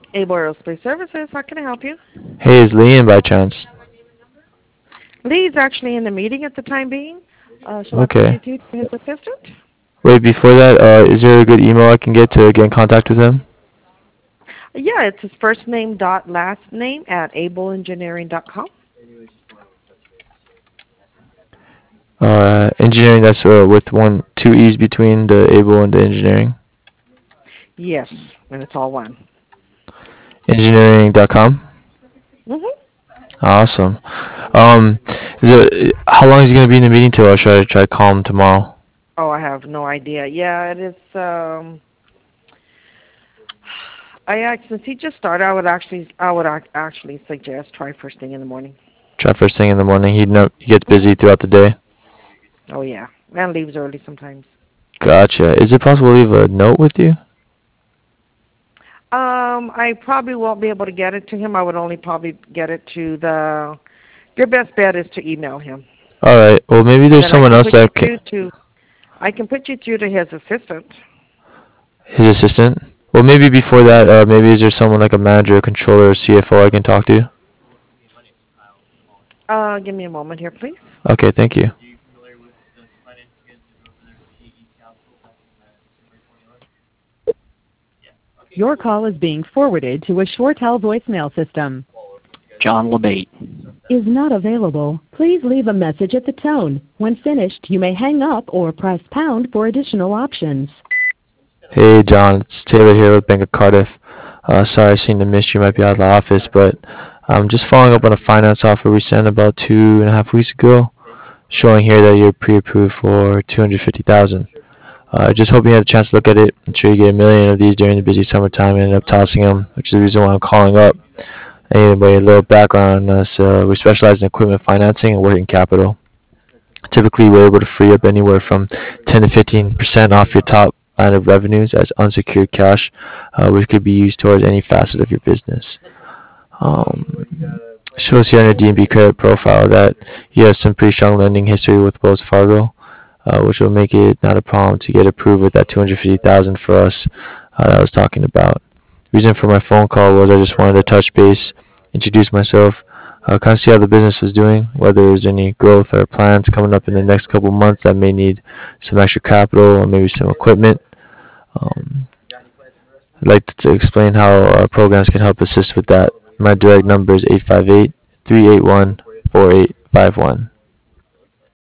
Able Aerospace Services, how can I help you? Hey, is Lee in by chance? Lee's actually in the meeting at the time being. Shall I put you Okay. through to his assistant? Wait, before that, is there a good email I can get to get in contact with him? Yeah, it's his first name dot last name at ableengineering.com. Engineering, that's with two E's between the able and the engineering. Yes, and it's all one. Engineering.com. Mhm. Awesome. Um, how long is he gonna be in the meeting till? Or should I try to call him tomorrow? Oh, I have no idea. Yeah, it is. Since he just started, I would actually suggest try first thing in the morning. Try first thing in the morning. He gets Mhm. busy throughout the day. Oh yeah, and leaves early sometimes. Gotcha. Is it possible to leave a note with you? I probably won't be able to get it to him. I would only probably get it to the. Your best bet is to email him, All right. Well, maybe and there's then I someone can else put you that can. through to. I can put you through to his assistant. His assistant. Well, maybe before that, maybe is there someone like a manager, a controller, or CFO I can talk to? Give me a moment here, please. Okay, thank you. Your call is being forwarded to a ShoreTel voicemail system. John LeBate. Is not available. Please leave a message at the tone. When finished, you may hang up or press pound for additional options. Hey, John, it's Taylor here with Bank of Cardiff. Sorry I seem to miss you. Might be out of the office, but I'm just following up on a finance offer we sent about 2.5 weeks ago, showing here that you're pre-approved for 250,000. Just hoping you had a chance to look at it. I'm sure you get a million of these during the busy summertime and end up tossing them, which is the reason why I'm calling up. Anyway, a little background on us. We specialize in equipment financing and working capital. Typically, we're able to free up anywhere from 10 to 15% off your top line of revenues as unsecured cash, which could be used towards any facet of your business. Um, Shows here on your DNB credit profile that you have some pretty strong lending history with Wells Fargo, which will make it not a problem to get approved with that 250,000 for us that I was talking about. Reason for my phone call was I just wanted to touch base, introduce myself, kind of see how the business was doing, whether there's any growth or plans coming up in the next couple months that may need some extra capital or maybe some equipment. Um, I'd like to explain how our programs can help assist with that. My direct number is 858-381-4851.